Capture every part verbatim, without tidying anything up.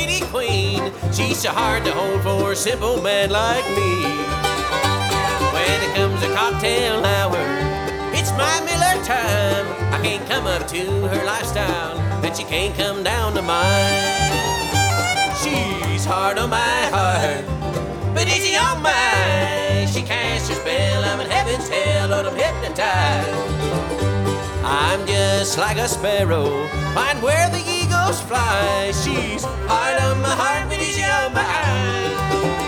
pretty queen. She's so hard to hold for a simple man like me. When it comes to cocktail hour, it's my Miller time. I can't come up to her lifestyle, but she can't come down to mine. She's hard on my heart, but easy on mine. She casts her spell, I'm in heaven's hell, Lord, I'm hypnotized. I'm just like a sparrow, find where the eagles fly. She's hard on my heart, but easy on my eyes.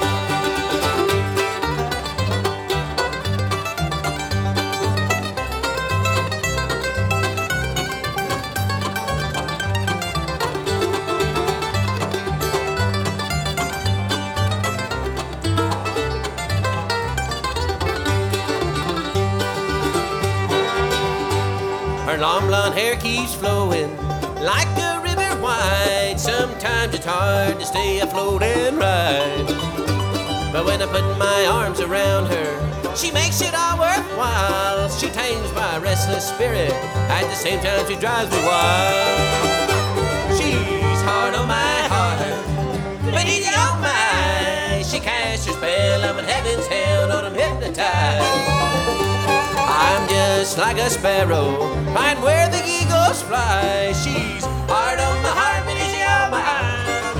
Her long blonde hair keeps flowing like a river wide. Sometimes it's hard to stay afloat and ride, but when I put my arms around her, she makes it all worthwhile. She tames my restless spirit, at the same time she drives me wild. She's hard on my heart, but easy on mine. She casts her spell, I'm in heaven's hell, Lord, I'm hypnotized. I'm just like a sparrow, find where the eagles fly. She's hard on my heart, but easy on my eyes.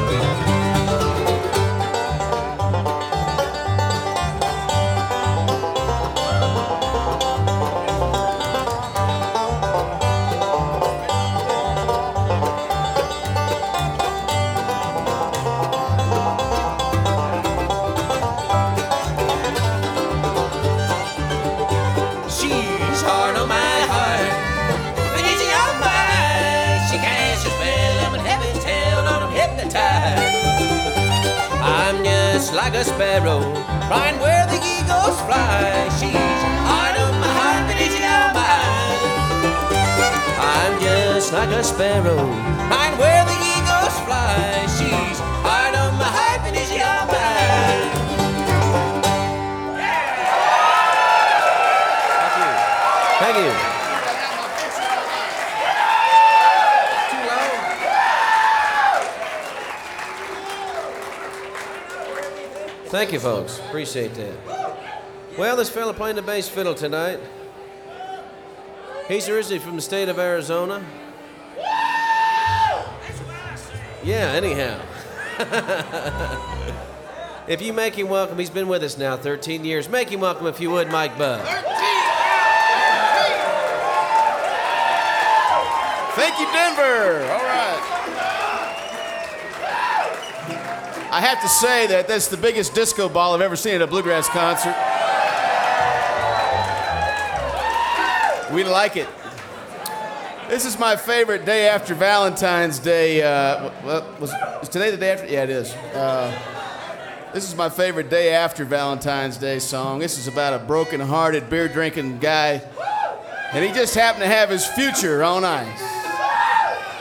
I'm just like a sparrow, flying where the eagles fly. She's hard on my heart, but easy on my eyes. I'm just like a sparrow, flying where the eagles fly. She's hard on my heart, but easy on my eyes. Thank you. Thank you. Thank you, folks. Appreciate that. Well, this fella playing the bass fiddle tonight, he's originally from the state of Arizona. Yeah, anyhow. If you make him welcome, he's been with us now thirteen years. Make him welcome if you would, Mike Bubb. Thank you, Denver. All right. I have to say that that's the biggest disco ball I've ever seen at a bluegrass concert. We like it. This is my favorite day after Valentine's Day. Uh, well, was, is today the day after? Yeah, it is. Uh, this is my favorite day after Valentine's Day song. This is about a broken-hearted, beer-drinking guy, and he just happened to have his future on ice.